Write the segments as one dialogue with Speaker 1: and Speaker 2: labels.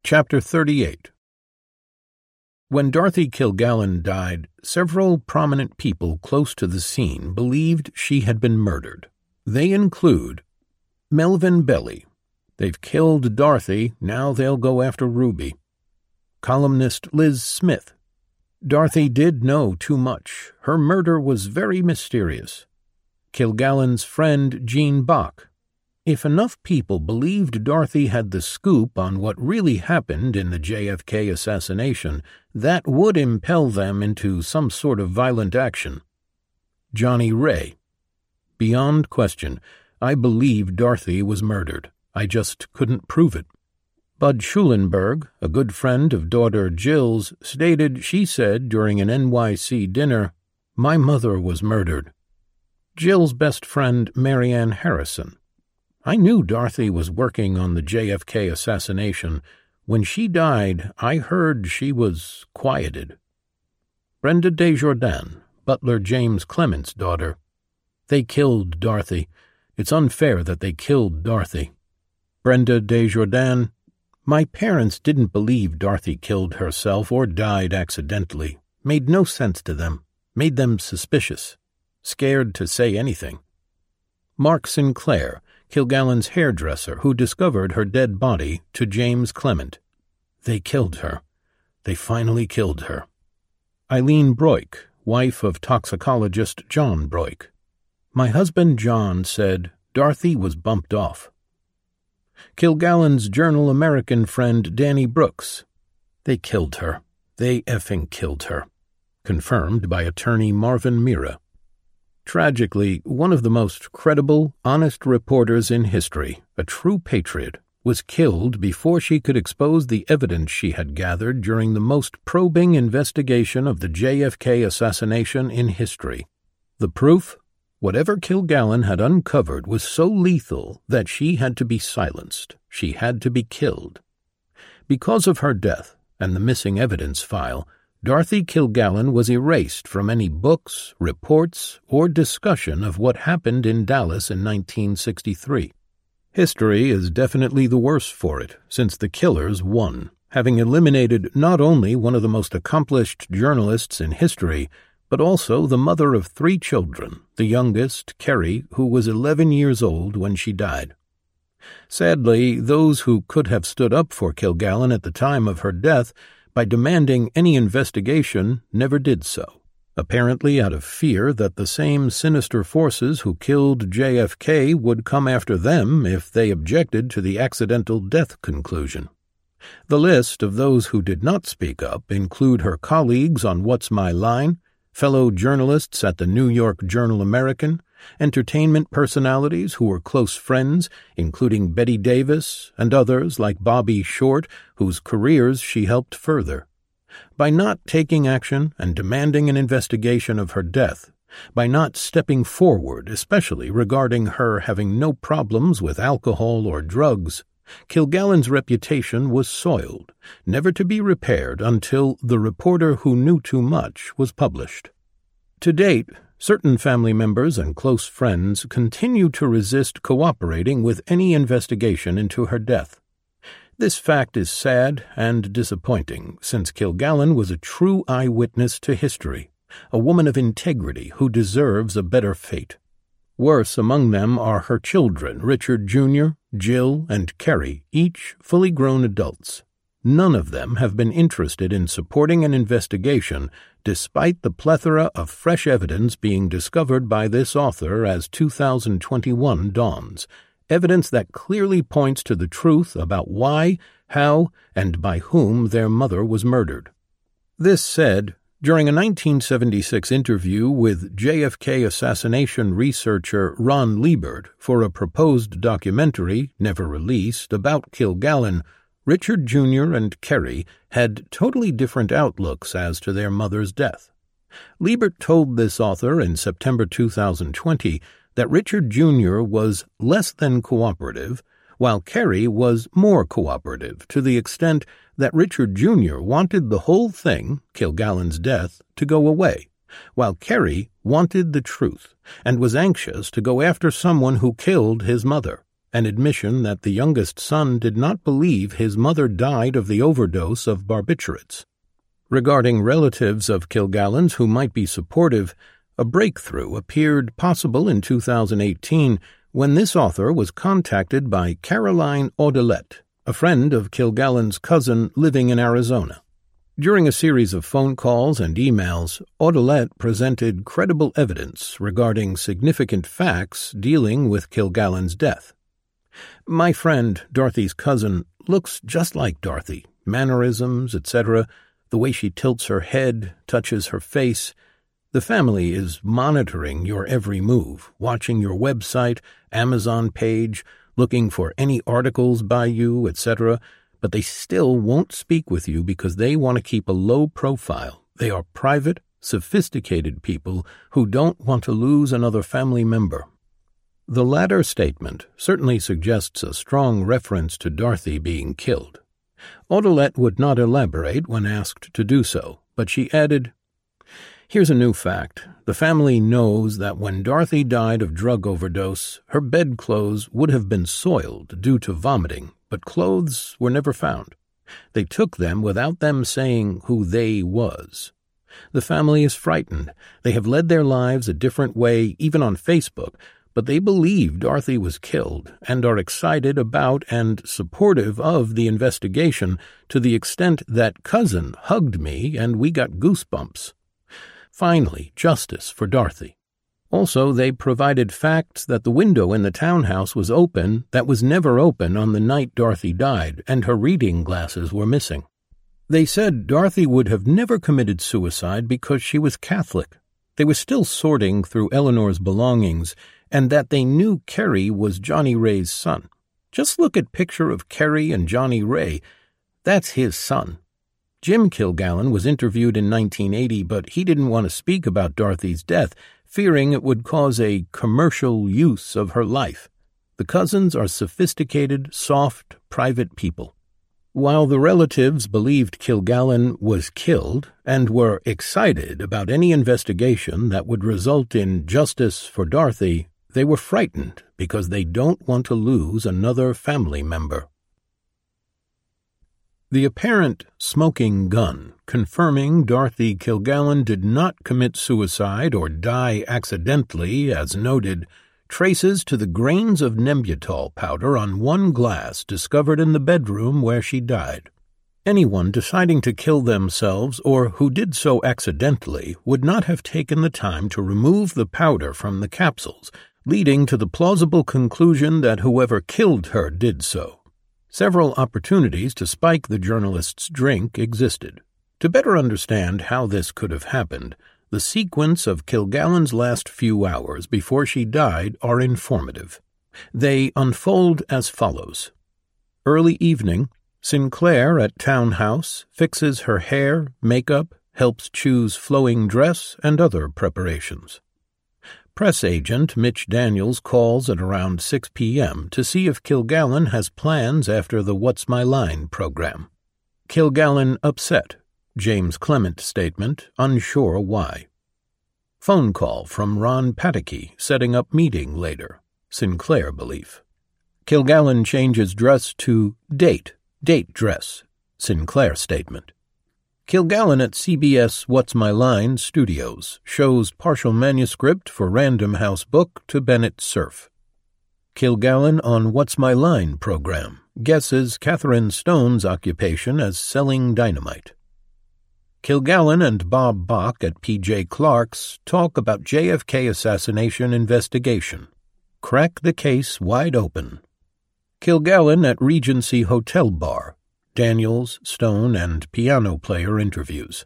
Speaker 1: Chapter 38. When Dorothy Kilgallen died, several prominent people close to the scene believed she had been murdered. They include Melvin Belli. They've killed Dorothy, now they'll go after Ruby. Columnist Liz Smith. Dorothy did know too much. Her murder was very mysterious. Kilgallen's friend Jean Bach. If enough people believed Dorothy had the scoop on what really happened in the JFK assassination, that would impel them into some sort of violent action. Johnny Ray. Beyond question, I believe Dorothy was murdered. I just couldn't prove it. Bud Schulenberg, a good friend of daughter Jill's, stated she said during an NYC dinner, "My mother was murdered." Jill's best friend Marianne Harrison. I knew Dorothy was working on the JFK assassination. When she died, I heard she was quieted. Brenda Desjardins, Butler James Clement's daughter. They killed Dorothy. It's unfair that they killed Dorothy. Brenda Desjardins. My parents didn't believe Dorothy killed herself or died accidentally. Made no sense to them. Made them suspicious. Scared to say anything. Mark Sinclair, Kilgallen's hairdresser who discovered her dead body, to James Clement. They killed her. They finally killed her. Eileen Broik, wife of toxicologist John Broik. My husband John said Dorothy was bumped off. Kilgallen's Journal American friend Danny Brooks. They killed her. They effing killed her. Confirmed by attorney Marvin Mira. Tragically, one of the most credible, honest reporters in history, a true patriot, was killed before she could expose the evidence she had gathered during the most probing investigation of the JFK assassination in history. The proof? Whatever Kilgallen had uncovered was so lethal that she had to be silenced. She had to be killed. Because of her death and the missing evidence file, Dorothy Kilgallen was erased from any books, reports, or discussion of what happened in Dallas in 1963. History is definitely the worse for it, since the killers won, having eliminated not only one of the most accomplished journalists in history, but also the mother of 3 children, the youngest, Kerry, who was 11 years old when she died. Sadly, those who could have stood up for Kilgallen at the time of her death by demanding any investigation, never did so, apparently out of fear that the same sinister forces who killed JFK would come after them if they objected to the accidental death conclusion. The list of those who did not speak up include her colleagues on What's My Line, fellow journalists at the New York Journal American, entertainment personalities who were close friends, including Betty Davis and others like Bobby Short, whose careers she helped further. By not taking action and demanding an investigation of her death, by not stepping forward, especially regarding her having no problems with alcohol or drugs, Kilgallen's reputation was soiled, never to be repaired until The Reporter Who Knew Too Much was published. To date, certain family members and close friends continue to resist cooperating with any investigation into her death. This fact is sad and disappointing, since Kilgallen was a true eyewitness to history, a woman of integrity who deserves a better fate. Worse among them are her children, Richard Jr., Jill, and Kerry, each fully grown adults. None of them have been interested in supporting an investigation, despite the plethora of fresh evidence being discovered by this author as 2021 dawns, evidence that clearly points to the truth about why, how, and by whom their mother was murdered. This said, during a 1976 interview with JFK assassination researcher Ron Liebert for a proposed documentary, never released, about Kilgallen, Richard Jr. and Kerry had totally different outlooks as to their mother's death. Liebert told this author in September 2020 that Richard Jr. was less than cooperative, while Kerry was more cooperative to the extent that Richard Jr. wanted the whole thing, Kilgallen's death, to go away, while Kerry wanted the truth and was anxious to go after someone who killed his mother, an admission that the youngest son did not believe his mother died of the overdose of barbiturates. Regarding relatives of Kilgallen's who might be supportive, a breakthrough appeared possible in 2018 when this author was contacted by Caroline Audelet, a friend of Kilgallen's cousin living in Arizona. During a series of phone calls and emails, Audelet presented credible evidence regarding significant facts dealing with Kilgallen's death. My friend, Dorothy's cousin, looks just like Dorothy, mannerisms, etc., the way she tilts her head, touches her face. The family is monitoring your every move, watching your website, Amazon page, looking for any articles by you, etc., but they still won't speak with you because they want to keep a low profile. They are private, sophisticated people who don't want to lose another family member. The latter statement certainly suggests a strong reference to Dorothy being killed. Audelet would not elaborate when asked to do so, but she added, "Here's a new fact. The family knows that when Dorothy died of drug overdose, her bedclothes would have been soiled due to vomiting, but clothes were never found. They took them without them saying who they was. The family is frightened. They have led their lives a different way, even on Facebook, but they believe Dorothy was killed and are excited about and supportive of the investigation to the extent that cousin hugged me and we got goosebumps. Finally, justice for Dorothy. Also, they provided facts that the window in the townhouse was open that was never open on the night Dorothy died, and her reading glasses were missing. They said Dorothy would have never committed suicide because she was Catholic. They were still sorting through Eleanor's belongings, and that they knew Kerry was Johnny Ray's son. Just look at picture of Kerry and Johnny Ray. That's his son. Jim Kilgallen was interviewed in 1980, but he didn't want to speak about Dorothy's death, fearing it would cause a commercial use of her life. The cousins are sophisticated, soft, private people. While the relatives believed Kilgallen was killed and were excited about any investigation that would result in justice for Dorothy, they were frightened because they don't want to lose another family member. The apparent smoking gun, confirming Dorothy Kilgallen did not commit suicide or die accidentally, as noted, traces to the grains of Nembutal powder on one glass discovered in the bedroom where she died. Anyone deciding to kill themselves or who did so accidentally would not have taken the time to remove the powder from the capsules, leading to the plausible conclusion that whoever killed her did so. Several opportunities to spike the journalist's drink existed. To better understand how this could have happened, the sequence of Kilgallen's last few hours before she died are informative. They unfold as follows. Early evening, Sinclair at townhouse fixes her hair, makeup, helps choose flowing dress and other preparations. Press agent Mitch Daniels calls at around 6 p.m. to see if Kilgallen has plans after the What's My Line program. Kilgallen upset. James Clement statement, unsure why. Phone call from Ron Pataky, setting up meeting later. Sinclair belief. Kilgallen changes dress to date dress. Sinclair statement. Kilgallen at CBS What's My Line Studios shows partial manuscript for Random House book to Bennett Cerf. Kilgallen on What's My Line program guesses Catherine Stone's occupation as selling dynamite. Kilgallen and Bob Bach at P.J. Clark's talk about JFK assassination investigation. Crack the case wide open. Kilgallen at Regency Hotel Bar. Daniels, Stone, and piano player interviews.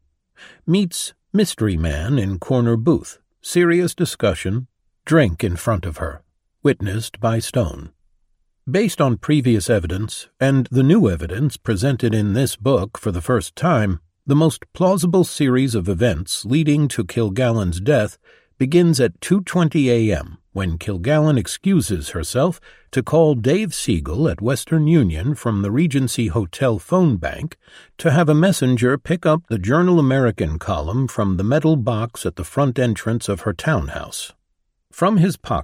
Speaker 1: Meets mystery man in corner booth. Serious discussion. Drink in front of her. Witnessed by Stone. Based on previous evidence, and the new evidence presented in this book for the first time, the most plausible series of events leading to Kilgallen's death begins at 2:20 a.m., when Kilgallen excuses herself to call Dave Siegel at Western Union from the Regency Hotel phone bank to have a messenger pick up the Journal-American column from the metal box at the front entrance of her townhouse. From his pocket,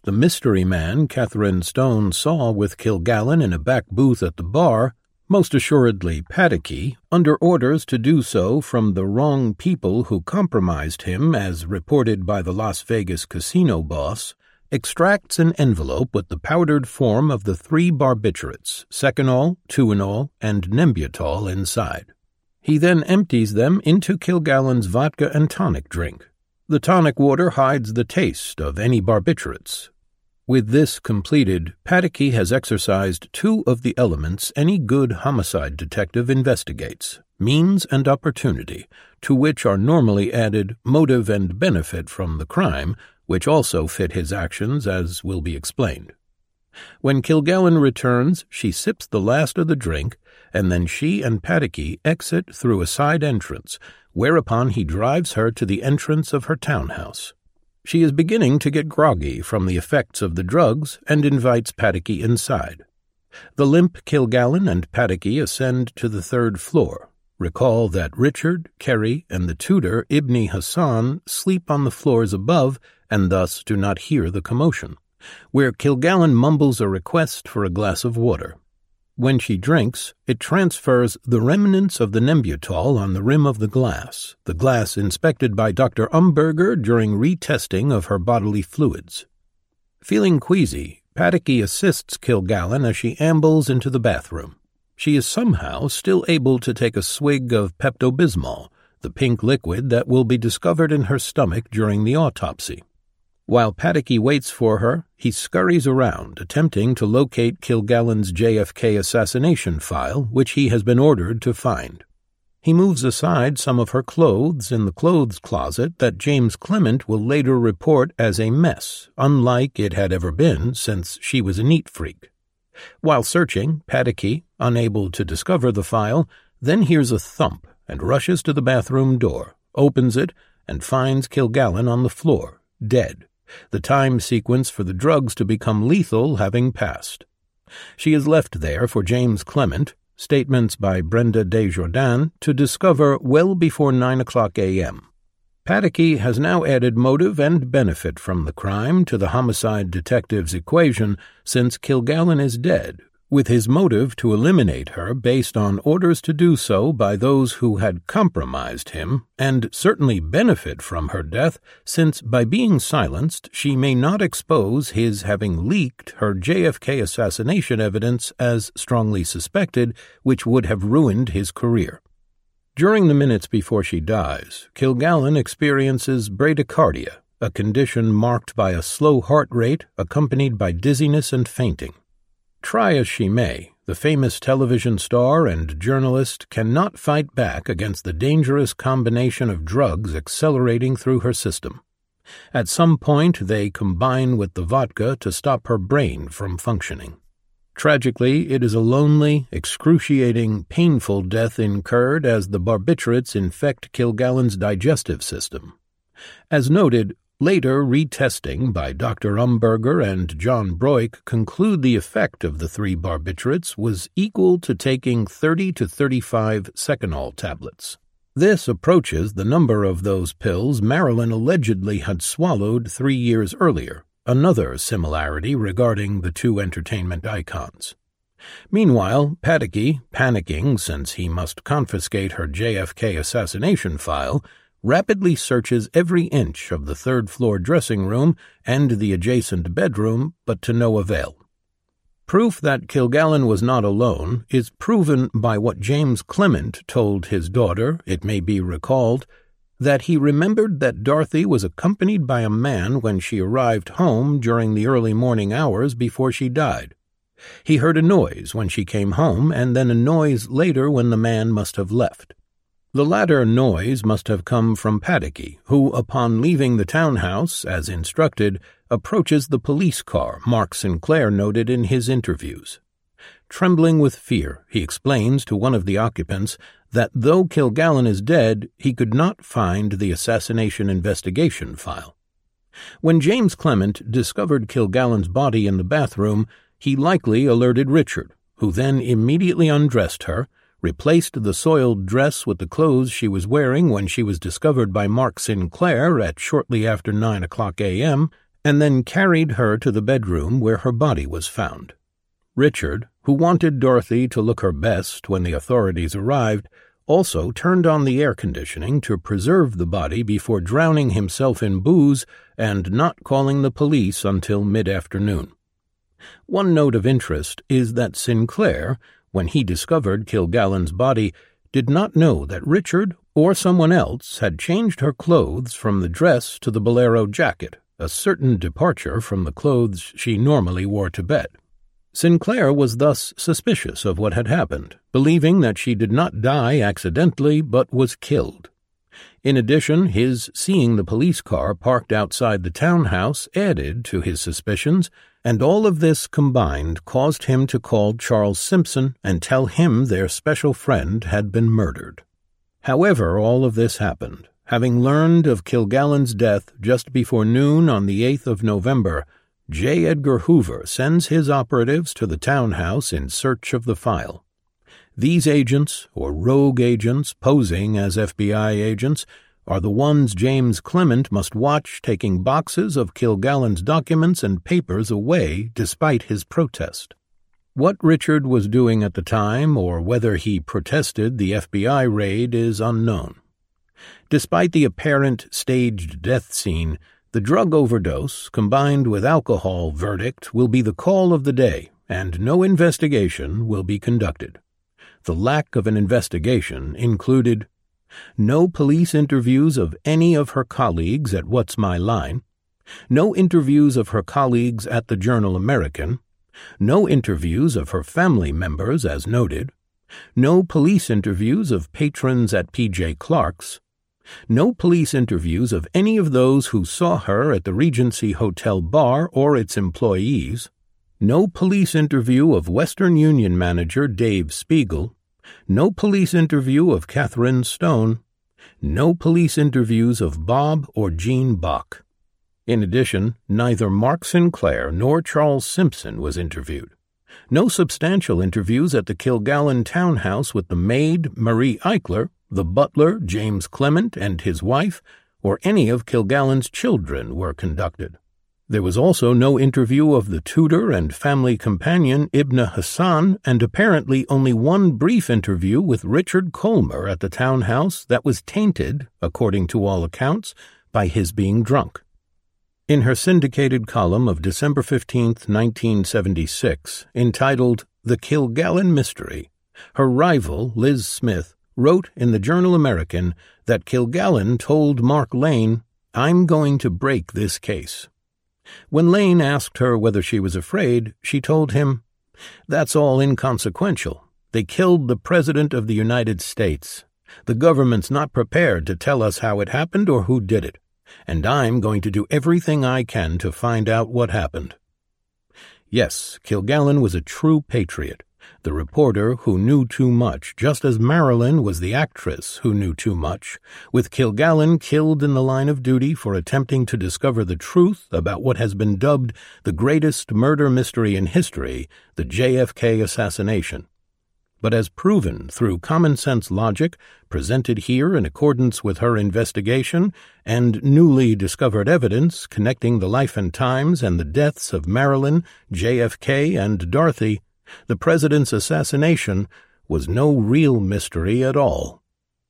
Speaker 1: the mystery man Catherine Stone saw with Kilgallen in a back booth at the bar, most assuredly Pataky, under orders to do so from the wrong people who compromised him as reported by the Las Vegas casino boss, extracts an envelope with the powdered form of the 3 barbiturates, Seconal, Tuinal, and Nembutal inside. He then empties them into Kilgallen's vodka and tonic drink. The tonic water hides the taste of any barbiturates. With this completed, Pataky has exercised 2 of the elements any good homicide detective investigates, means and opportunity, to which are normally added motive and benefit from the crime, which also fit his actions, as will be explained. When Kilgallen returns, she sips the last of the drink, and then she and Pataky exit through a side entrance, whereupon he drives her to the entrance of her townhouse. She is beginning to get groggy from the effects of the drugs and invites Pataky inside. The limp Kilgallen and Pataky ascend to the 3rd floor. Recall that Richard, Kerry, and the tutor Ibni Hassan sleep on the floors above and thus do not hear the commotion, where Kilgallen mumbles a request for a glass of water. When she drinks, it transfers the remnants of the Nembutal on the rim of the glass inspected by Dr. Umberger during retesting of her bodily fluids. Feeling queasy, Pataky assists Kilgallen as she ambles into the bathroom. She is somehow still able to take a swig of Pepto-Bismol, the pink liquid that will be discovered in her stomach during the autopsy. While Pataky waits for her, he scurries around, attempting to locate Kilgallen's JFK assassination file, which he has been ordered to find. He moves aside some of her clothes in the clothes closet that James Clement will later report as a mess, unlike it had ever been since she was a neat freak. While searching, Pataky, unable to discover the file, then hears a thump and rushes to the bathroom door, opens it, and finds Kilgallen on the floor, dead, the time sequence for the drugs to become lethal having passed. She is left there for James Clement, statements by Brenda Desjardins, to discover well before 9 o'clock a.m. Pataky has now added motive and benefit from the crime to the homicide detective's equation since Kilgallen is dead, with his motive to eliminate her based on orders to do so by those who had compromised him, and certainly benefit from her death, since by being silenced she may not expose his having leaked her JFK assassination evidence as strongly suspected, which would have ruined his career. During the minutes before she dies, Kilgallen experiences bradycardia, a condition marked by a slow heart rate accompanied by dizziness and fainting. Try as she may, the famous television star and journalist cannot fight back against the dangerous combination of drugs accelerating through her system. At some point, they combine with the vodka to stop her brain from functioning. Tragically, it is a lonely, excruciating, painful death incurred as the barbiturates infect Kilgallen's digestive system. As noted, later retesting by Dr. Umberger and John Broik conclude the effect of the 3 barbiturates was equal to taking 30 to 35 Seconal tablets. This approaches the number of those pills Marilyn allegedly had swallowed 3 years earlier, another similarity regarding the 2 entertainment icons. Meanwhile, Pataky, panicking since he must confiscate her JFK assassination file, rapidly searches every inch of the 3rd-floor dressing room and the adjacent bedroom, but to no avail. Proof that Kilgallen was not alone is proven by what James Clement told his daughter, it may be recalled, that he remembered that Dorothy was accompanied by a man when she arrived home during the early morning hours before she died. He heard a noise when she came home and then a noise later when the man must have left. The latter noise must have come from Pataky, who, upon leaving the townhouse, as instructed, approaches the police car Mark Sinclair noted in his interviews. Trembling with fear, he explains to one of the occupants that though Kilgallen is dead, he could not find the assassination investigation file. When James Clement discovered Kilgallen's body in the bathroom, he likely alerted Richard, who then immediately undressed her, replaced the soiled dress with the clothes she was wearing when she was discovered by Mark Sinclair at shortly after 9 o'clock a.m., and then carried her to the bedroom where her body was found. Richard, who wanted Dorothy to look her best when the authorities arrived, also turned on the air conditioning to preserve the body before drowning himself in booze and not calling the police until mid-afternoon. One note of interest is that Sinclair, when he discovered Kilgallen's body, did not know that Richard or someone else had changed her clothes from the dress to the bolero jacket, a certain departure from the clothes she normally wore to bed. Sinclair was thus suspicious of what had happened, believing that she did not die accidentally but was killed. In addition, his seeing the police car parked outside the townhouse added to his suspicions, and all of this combined caused him to call Charles Simpson and tell him their special friend had been murdered. However, all of this happened. Having learned of Kilgallen's death just before noon on the 8th of November, J. Edgar Hoover sends his operatives to the townhouse in search of the file. These agents, or rogue agents posing as FBI agents, are the ones James Clement must watch taking boxes of Kilgallen's documents and papers away despite his protest. What Richard was doing at the time, or whether he protested the FBI raid, is unknown. Despite the apparent staged death scene, the drug overdose, combined with alcohol verdict, will be the call of the day, and no investigation will be conducted. The lack of an investigation included no police interviews of any of her colleagues at What's My Line, no interviews of her colleagues at the Journal-American, no interviews of her family members as noted, no police interviews of patrons at P.J. Clark's, no police interviews of any of those who saw her at the Regency Hotel bar or its employees, no police interview of Western Union manager Dave Spiegel, no police interview of Catherine Stone, no police interviews of Bob or Jean Bach. In addition, neither Mark Sinclair nor Charles Simpson was interviewed. No substantial interviews at the Kilgallen townhouse with the maid, Marie Eichler, the butler, James Clement, and his wife, or any of Kilgallen's children were conducted. There was also no interview of the tutor and family companion Ibn Hassan, and apparently only one brief interview with Richard Colmer at the townhouse that was tainted, according to all accounts, by his being drunk. In her syndicated column of December 15, 1976, entitled The Kilgallen Mystery, her rival, Liz Smith, wrote in the Journal-American that Kilgallen told Mark Lane, "I'm going to break this case." When Lane asked her whether she was afraid, she told him, "That's all inconsequential. They killed the President of the United States. The government's not prepared to tell us how it happened or who did it, and I'm going to do everything I can to find out what happened." Yes, Kilgallen was a true patriot, the reporter who knew too much, just as Marilyn was the actress who knew too much, with Kilgallen killed in the line of duty for attempting to discover the truth about what has been dubbed the greatest murder mystery in history, the JFK assassination. But as proven through common-sense logic, presented here in accordance with her investigation, and newly discovered evidence connecting the life and times and the deaths of Marilyn, JFK, and Dorothy, the president's assassination was no real mystery at all.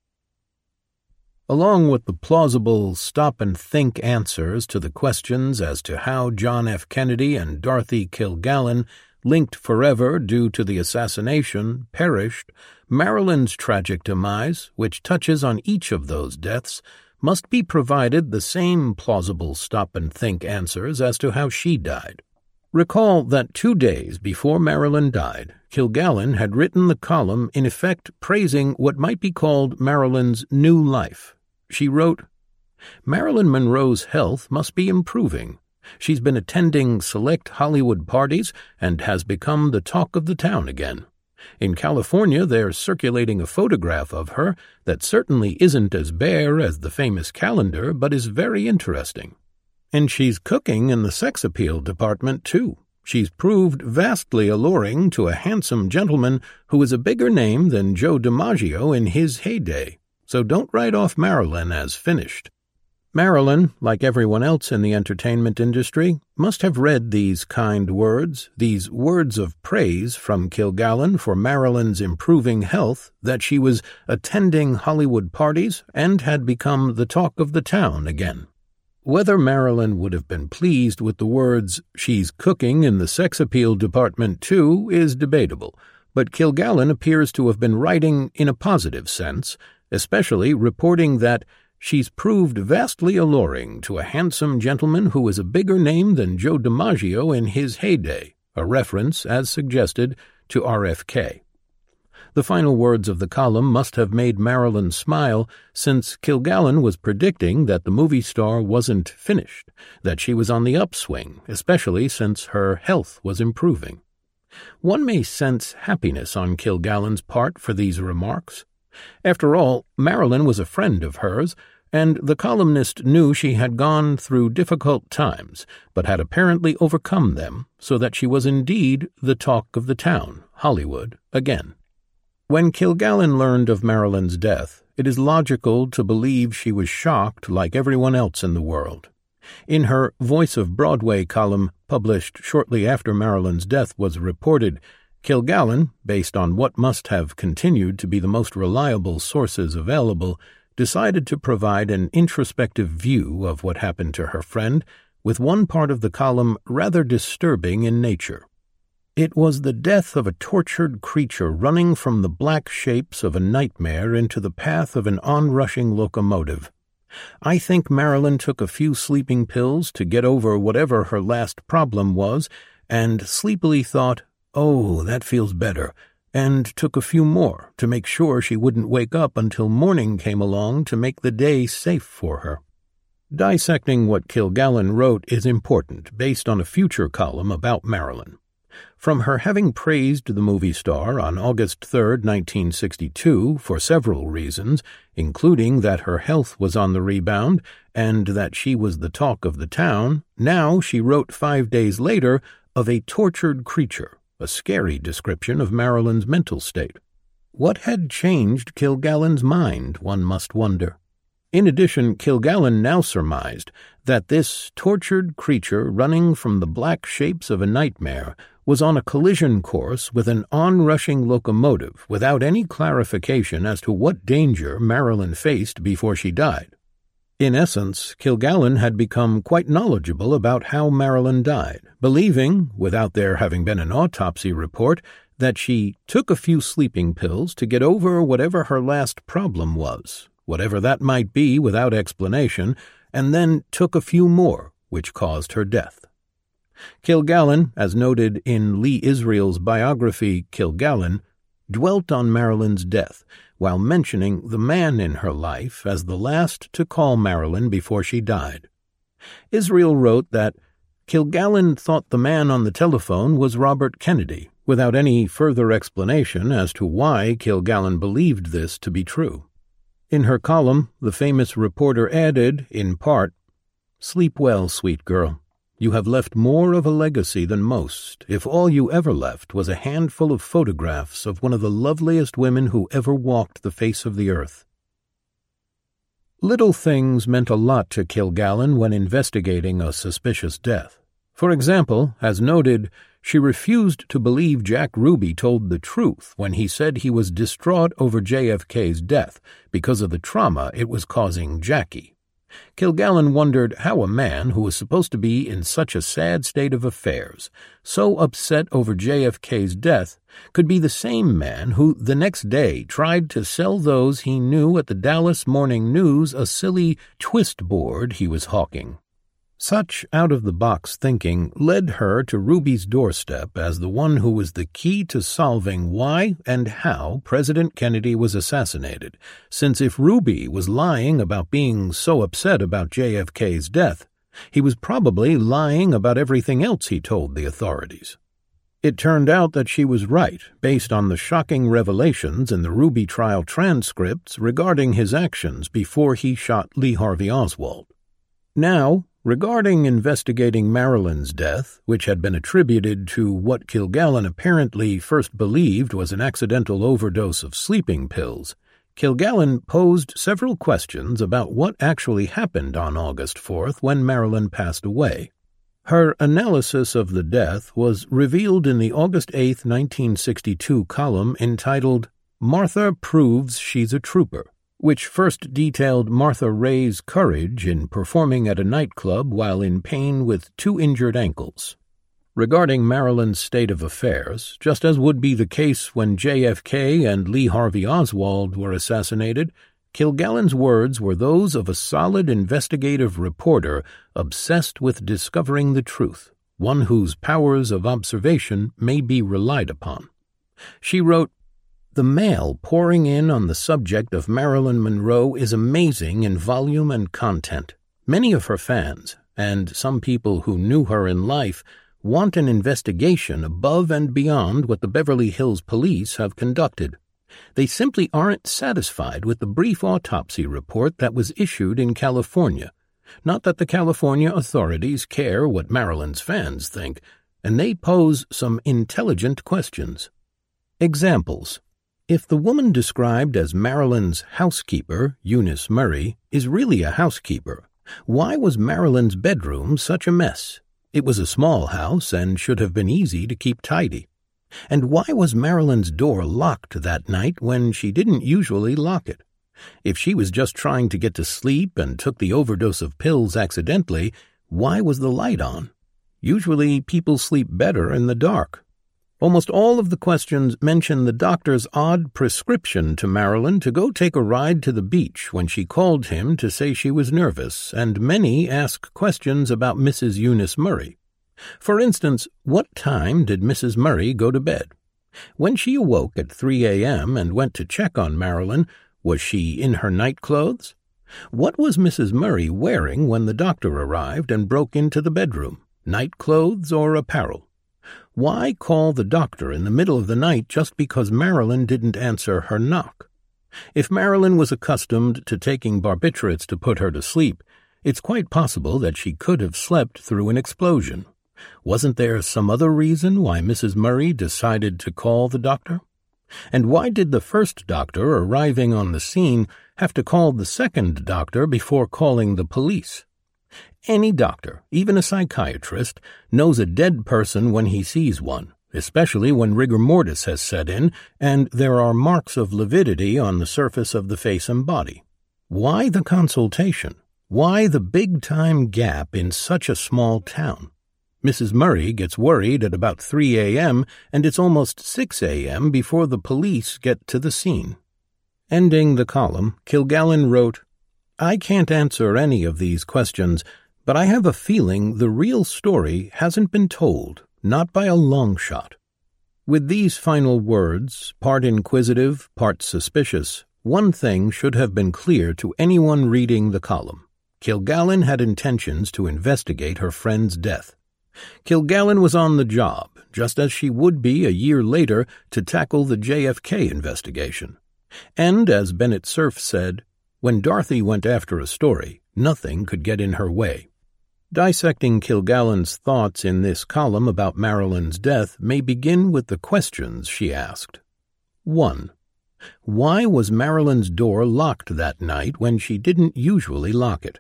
Speaker 1: Along with the plausible stop-and-think answers to the questions as to how John F. Kennedy and Dorothy Kilgallen, linked forever due to the assassination, perished, Marilyn's tragic demise, which touches on each of those deaths, must be provided the same plausible stop-and-think answers as to how she died. Recall that 2 days before Marilyn died, Kilgallen had written the column in effect praising what might be called Marilyn's new life. She wrote, "Marilyn Monroe's health must be improving. She's been attending select Hollywood parties and has become the talk of the town again. In California, they're circulating a photograph of her that certainly isn't as bare as the famous calendar, but is very interesting. And she's cooking in the sex appeal department, too. She's proved vastly alluring to a handsome gentleman who is a bigger name than Joe DiMaggio in his heyday. So don't write off Marilyn as finished." Marilyn, like everyone else in the entertainment industry, must have read these kind words, these words of praise from Kilgallen for Marilyn's improving health, that she was attending Hollywood parties and had become the talk of the town again. Whether Marilyn would have been pleased with the words, "she's cooking in the sex appeal department too," is debatable, but Kilgallen appears to have been writing in a positive sense, especially reporting that she's proved vastly alluring to a handsome gentleman who is a bigger name than Joe DiMaggio in his heyday, a reference, as suggested, to RFK. The final words of the column must have made Marilyn smile, since Kilgallen was predicting that the movie star wasn't finished, that she was on the upswing, especially since her health was improving. One may sense happiness on Kilgallen's part for these remarks. After all, Marilyn was a friend of hers, and the columnist knew she had gone through difficult times, but had apparently overcome them, so that she was indeed the talk of the town, Hollywood, again. When Kilgallen learned of Marilyn's death, it is logical to believe she was shocked like everyone else in the world. In her Voice of Broadway column, published shortly after Marilyn's death was reported, Kilgallen, based on what must have continued to be the most reliable sources available, decided to provide an introspective view of what happened to her friend, with one part of the column rather disturbing in nature. It was the death of a tortured creature running from the black shapes of a nightmare into the path of an onrushing locomotive. I think Marilyn took a few sleeping pills to get over whatever her last problem was, and sleepily thought, "Oh, that feels better," and took a few more to make sure she wouldn't wake up until morning came along to make the day safe for her. Dissecting what Kilgallen wrote is important, based on a future column about Marilyn. From her having praised the movie star on August 3, 1962, for several reasons, including that her health was on the rebound and that she was the talk of the town, now she wrote 5 days later of a tortured creature, a scary description of Marilyn's mental state. What had changed Kilgallen's mind, one must wonder? In addition, Kilgallen now surmised that this tortured creature running from the black shapes of a nightmare was on a collision course with an onrushing locomotive without any clarification as to what danger Marilyn faced before she died. In essence, Kilgallen had become quite knowledgeable about how Marilyn died, believing, without there having been an autopsy report, that she took a few sleeping pills to get over whatever her last problem was, whatever that might be without explanation, and then took a few more, which caused her death. Kilgallen, as noted in Lee Israel's biography, Kilgallen, dwelt on Marilyn's death, while mentioning the man in her life as the last to call Marilyn before she died. Israel wrote that Kilgallen thought the man on the telephone was Robert Kennedy, without any further explanation as to why Kilgallen believed this to be true. In her column, the famous reporter added, in part, "Sleep well, sweet girl. You have left more of a legacy than most, if all you ever left was a handful of photographs of one of the loveliest women who ever walked the face of the earth." Little things meant a lot to Kilgallen when investigating a suspicious death. For example, as noted, she refused to believe Jack Ruby told the truth when he said he was distraught over JFK's death because of the trauma it was causing Jackie. Kilgallen wondered how a man who was supposed to be in such a sad state of affairs, so upset over JFK's death, could be the same man who the next day tried to sell those he knew at the Dallas Morning News a silly twist board he was hawking. Such out-of-the-box thinking led her to Ruby's doorstep as the one who was the key to solving why and how President Kennedy was assassinated, since if Ruby was lying about being so upset about JFK's death, he was probably lying about everything else he told the authorities. It turned out that she was right, based on the shocking revelations in the Ruby trial transcripts regarding his actions before he shot Lee Harvey Oswald. Now, regarding investigating Marilyn's death, which had been attributed to what Kilgallen apparently first believed was an accidental overdose of sleeping pills, Kilgallen posed several questions about what actually happened on August 4th when Marilyn passed away. Her analysis of the death was revealed in the August 8, 1962 column entitled "Martha Proves She's a Trooper," which first detailed Martha Ray's courage in performing at a nightclub while in pain with 2 injured ankles. Regarding Marilyn's state of affairs, just as would be the case when JFK and Lee Harvey Oswald were assassinated, Kilgallen's words were those of a solid investigative reporter obsessed with discovering the truth, one whose powers of observation may be relied upon. She wrote, "The mail pouring in on the subject of Marilyn Monroe is amazing in volume and content. Many of her fans, and some people who knew her in life, want an investigation above and beyond what the Beverly Hills police have conducted. They simply aren't satisfied with the brief autopsy report that was issued in California. Not that the California authorities care what Marilyn's fans think, and they pose some intelligent questions. Examples. If the woman described as Marilyn's housekeeper, Eunice Murray, is really a housekeeper, why was Marilyn's bedroom such a mess? It was a small house and should have been easy to keep tidy. And why was Marilyn's door locked that night when she didn't usually lock it? If she was just trying to get to sleep and took the overdose of pills accidentally, why was the light on? Usually people sleep better in the dark. Almost all of the questions mention the doctor's odd prescription to Marilyn to go take a ride to the beach when she called him to say she was nervous, and many ask questions about Mrs. Eunice Murray. For instance, what time did Mrs. Murray go to bed? When she awoke at 3 a.m. and went to check on Marilyn, was she in her nightclothes? What was Mrs. Murray wearing when the doctor arrived and broke into the bedroom, nightclothes or apparel? Why call the doctor in the middle of the night just because Marilyn didn't answer her knock? If Marilyn was accustomed to taking barbiturates to put her to sleep, it's quite possible that she could have slept through an explosion. Wasn't there some other reason why Mrs. Murray decided to call the doctor? And why did the first doctor arriving on the scene have to call the second doctor before calling the police? Any doctor, even a psychiatrist, knows a dead person when he sees one, especially when rigor mortis has set in and there are marks of lividity on the surface of the face and body. Why the consultation? Why the big-time gap in such a small town? Mrs. Murray gets worried at about 3 a.m., and it's almost 6 a.m. before the police get to the scene. Ending the column, Kilgallen wrote, "I can't answer any of these questions, but I have a feeling the real story hasn't been told, not by a long shot." With these final words, part inquisitive, part suspicious, one thing should have been clear to anyone reading the column. Kilgallen had intentions to investigate her friend's death. Kilgallen was on the job, just as she would be a year later to tackle the JFK investigation. And, as Bennett Cerf said, when Dorothy went after a story, nothing could get in her way. Dissecting Kilgallen's thoughts in this column about Marilyn's death may begin with the questions she asked. 1. Why was Marilyn's door locked that night when she didn't usually lock it?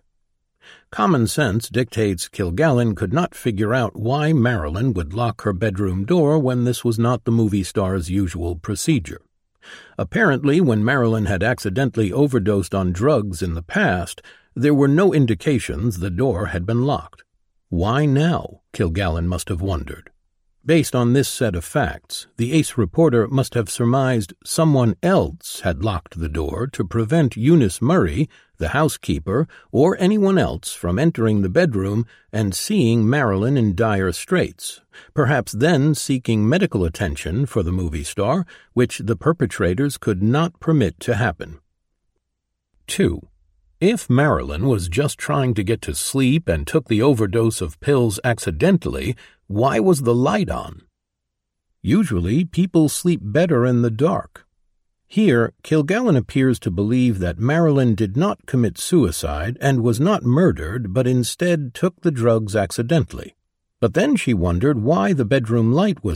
Speaker 1: Common sense dictates Kilgallen could not figure out why Marilyn would lock her bedroom door when this was not the movie star's usual procedure. Apparently, when Marilyn had accidentally overdosed on drugs in the past, there were no indications the door had been locked. Why now? Kilgallen must have wondered. Based on this set of facts, the ace reporter must have surmised someone else had locked the door to prevent Eunice Murray, the housekeeper, or anyone else from entering the bedroom and seeing Marilyn in dire straits, perhaps then seeking medical attention for the movie star, which the perpetrators could not permit to happen. 2. If Marilyn was just trying to get to sleep and took the overdose of pills accidentally, why was the light on? Usually, people sleep better in the dark. Here, Kilgallen appears to believe that Marilyn did not commit suicide and was not murdered, but instead took the drugs accidentally. But then she wondered why the bedroom light was on,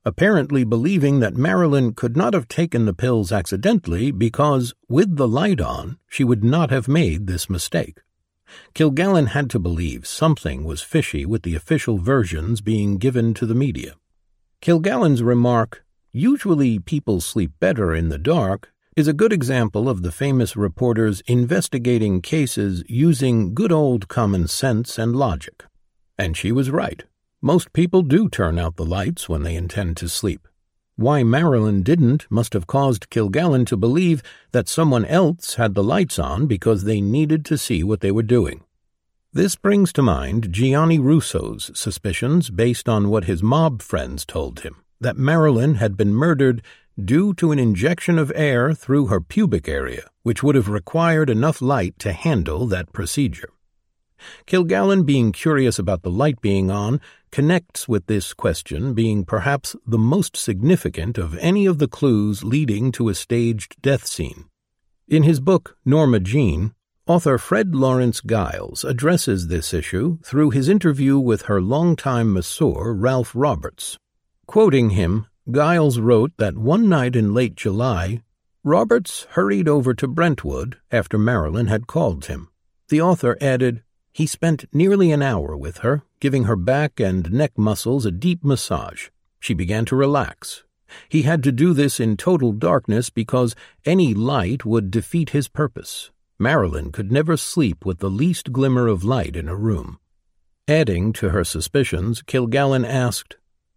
Speaker 1: apparently believing that Marilyn could not have taken the pills accidentally because, with the light on, she would not have made this mistake. Kilgallen had to believe something was fishy with the official versions being given to the media. Kilgallen's remark, "Usually people sleep better in the dark," is a good example of the famous reporters investigating cases using good old common sense and logic. And she was right. Most people do turn out the lights when they intend to sleep. Why Marilyn didn't must have caused Kilgallen to believe that someone else had the lights on because they needed to see what they were doing. This brings to mind Gianni Russo's suspicions based on what his mob friends told him, that Marilyn had been murdered due to an injection of air through her pubic area, which would have required enough light to handle that procedure. Kilgallen, being curious about the light being on, connects with this question being perhaps the most significant of any of the clues leading to a staged death scene. In his book Norma Jean, author Fred Lawrence Giles addresses this issue through his interview with her longtime masseur Ralph Roberts. Quoting him, Giles wrote that one night in late July, Roberts hurried over to Brentwood after Marilyn had called him. The author added, "He spent nearly an hour with her, giving her back and neck muscles a deep massage. She began to relax. He had to do this in total darkness because any light would defeat his purpose. Marilyn could never sleep with the least glimmer of light in a room." Adding to her suspicions, Kilgallen asked,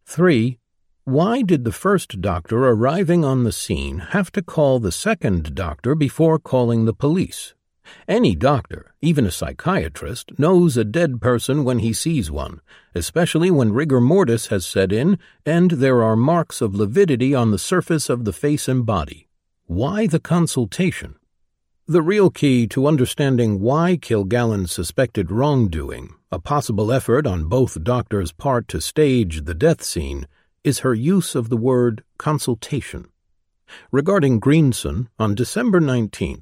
Speaker 1: 3. Why did the first doctor arriving on the scene have to call the second doctor before calling the police? Any doctor, even a psychiatrist, knows a dead person when he sees one, especially when rigor mortis has set in and there are marks of lividity on the surface of the face and body. Why the consultation? The real key to understanding why Kilgallen suspected wrongdoing, a possible effort on both doctors' part to stage the death scene, is her use of the word consultation. Regarding Greenson, on December 19,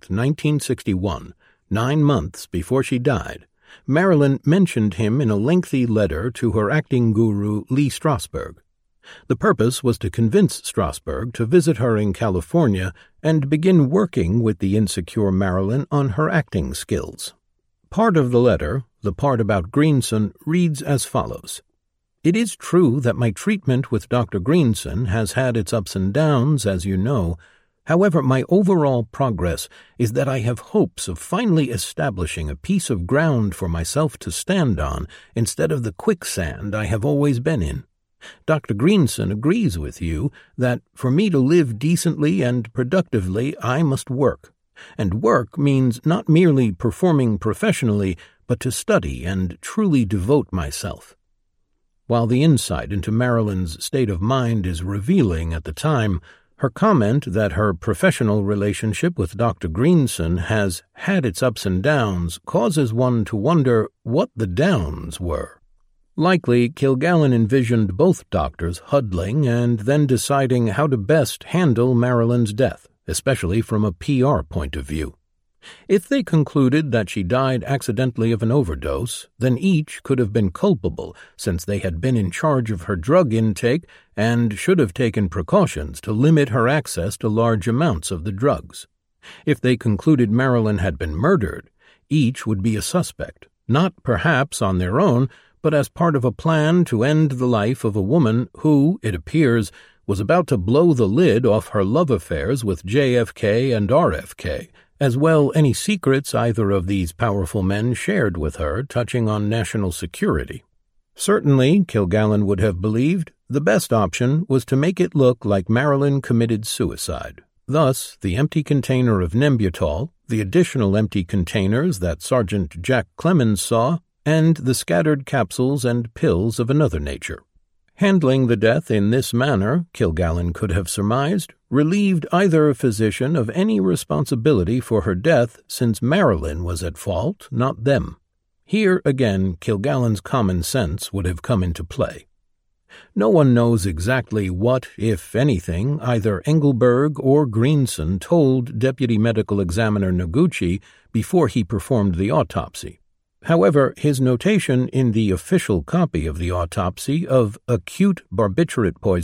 Speaker 1: 1961, 9 months before she died, Marilyn mentioned him in a lengthy letter to her acting guru Lee Strasberg. The purpose was to convince Strasberg to visit her in California and begin working with the insecure Marilyn on her acting skills. Part of the letter, the part about Greenson, reads as follows. It is true that my treatment with Dr. Greenson has had its ups and downs, as you know. However, my overall progress is that I have hopes of finally establishing a piece of ground for myself to stand on instead of the quicksand I have always been in. Dr. Greenson agrees with you that for me to live decently and productively I must work. And work means not merely performing professionally, but to study and truly devote myself. While the insight into Marilyn's state of mind is revealing at the time, her comment that her professional relationship with Dr. Greenson has had its ups and downs causes one to wonder what the downs were. Likely, Kilgallen envisioned both doctors huddling and then deciding how to best handle Marilyn's death, especially from a PR point of view. If they concluded that she died accidentally of an overdose, then each could have been culpable since they had been in charge of her drug intake and should have taken precautions to limit her access to large amounts of the drugs. If they concluded Marilyn had been murdered, each would be a suspect, not perhaps on their own, but as part of a plan to end the life of a woman who, it appears, was about to blow the lid off her love affairs with JFK and RFK, as well any secrets either of these powerful men shared with her touching on national security. Certainly, Kilgallen would have believed, the best option was to make it look like Marilyn committed suicide. Thus, the empty container of Nembutal, the additional empty containers that Sergeant Jack Clemens saw, and the scattered capsules and pills of another nature. Handling the death in this manner, Kilgallen could have surmised, relieved either physician of any responsibility for her death since Marilyn was at fault, not them. Here, again, Kilgallen's common sense would have come into play. No one knows exactly what, if anything, either Engelberg or Greenson told Deputy Medical Examiner Noguchi before he performed the autopsy. However, his notation in the official copy of the autopsy of acute barbiturate poisoning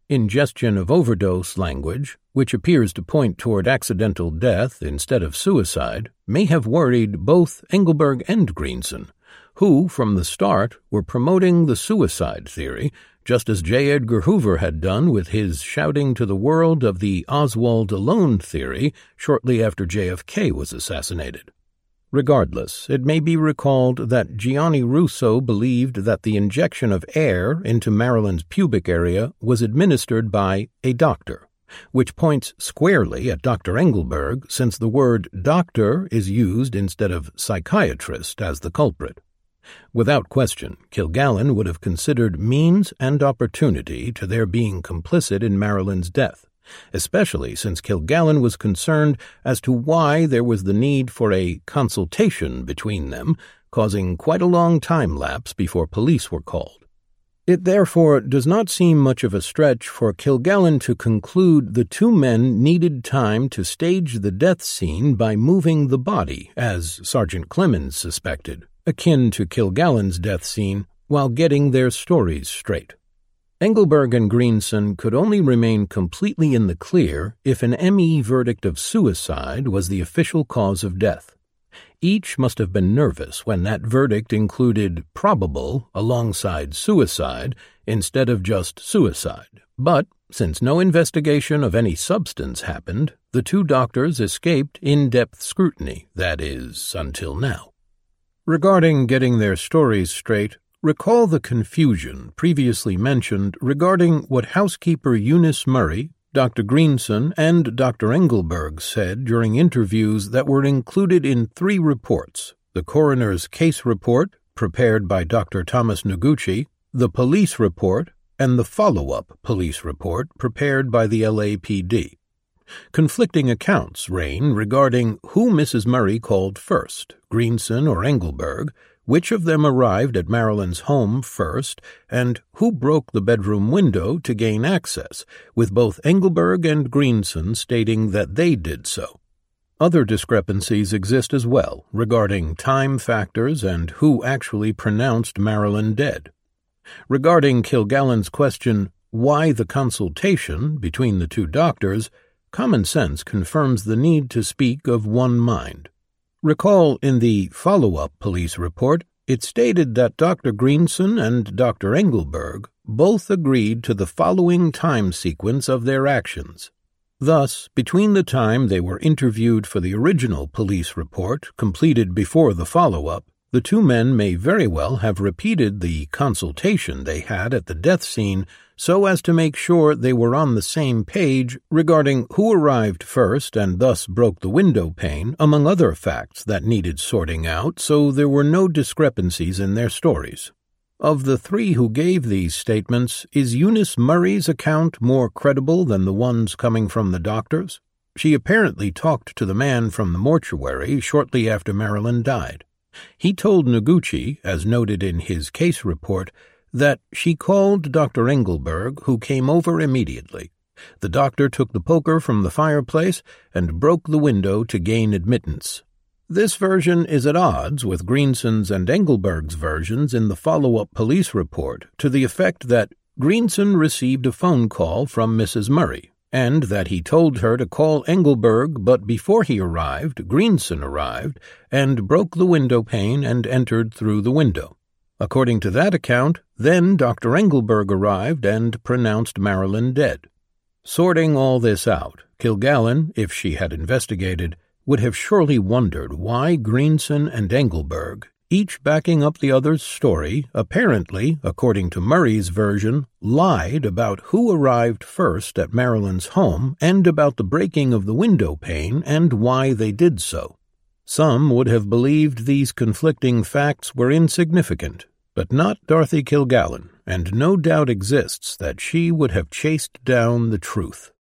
Speaker 1: Ingestion of overdose language, which appears to point toward accidental death instead of suicide, may have worried both Engelberg and Greenson, who, from the start, were promoting the suicide theory, just as J. Edgar Hoover had done with his shouting to the world of the Oswald alone theory shortly after JFK was assassinated. Regardless, it may be recalled that Gianni Russo believed that the injection of air into Marilyn's pubic area was administered by a doctor, which points squarely at Dr. Engelberg since the word doctor is used instead of psychiatrist as the culprit. Without question, Kilgallen would have considered means and opportunity to their being complicit in Marilyn's death, especially since Kilgallen was concerned as to why there was the need for a consultation between them, causing quite a long time lapse before police were called. It therefore does not seem much of a stretch for Kilgallen to conclude the two men needed time to stage the death scene by moving the body, as Sergeant Clemens suspected, akin to Kilgallen's death scene, while getting their stories straight. Engelberg and Greenson could only remain completely in the clear if an ME verdict of suicide was the official cause of death. Each must have been nervous when that verdict included probable alongside suicide instead of just suicide. But, since no investigation of any substance happened, the two doctors escaped in-depth scrutiny, that is, until now. Regarding getting their stories straight, recall the confusion previously mentioned regarding what housekeeper Eunice Murray, Dr. Greenson, and Dr. Engelberg said during interviews that were included in 3 reports: the coroner's case report, prepared by Dr. Thomas Noguchi, the police report, and the follow-up police report prepared by the LAPD. Conflicting accounts reign regarding who Mrs. Murray called first, Greenson or Engelberg, which of them arrived at Marilyn's home first, and who broke the bedroom window to gain access, with both Engelberg and Greenson stating that they did so. Other discrepancies exist as well regarding time factors and who actually pronounced Marilyn dead. Regarding Kilgallen's question, why the consultation between the two doctors, common sense confirms the need to speak of one mind. Recall in the follow-up police report, it stated that Dr. Greenson and Dr. Engelberg both agreed to the following time sequence of their actions. Thus, between the time they were interviewed for the original police report, completed before the follow-up, the two men may very well have repeated the consultation they had at the death scene so as to make sure they were on the same page regarding who arrived first and thus broke the window pane, among other facts that needed sorting out, so there were no discrepancies in their stories. Of the 3 who gave these statements, is Eunice Murray's account more credible than the ones coming from the doctors? She apparently talked to the man from the mortuary shortly after Marilyn died. He told Noguchi, as noted in his case report, that she called Dr. Engelberg, who came over immediately. The doctor took the poker from the fireplace and broke the window to gain admittance. This version is at odds with Greenson's and Engelberg's versions in the follow-up police report to the effect that Greenson received a phone call from Mrs. Murray, and that he told her to call Engelberg, but before he arrived, Greenson arrived and broke the window pane and entered through the window. According to that account, then Dr. Engelberg arrived and pronounced Marilyn dead. Sorting all this out, Kilgallen, if she had investigated, would have surely wondered why Greenson and Engelberg, each backing up the other's story, apparently, according to Murray's version, lied about who arrived first at Marilyn's home and about the breaking of the window pane and why they did so. Some would have believed these conflicting facts were insignificant, but not Dorothy Kilgallen, and no doubt exists that she would have chased down the truth.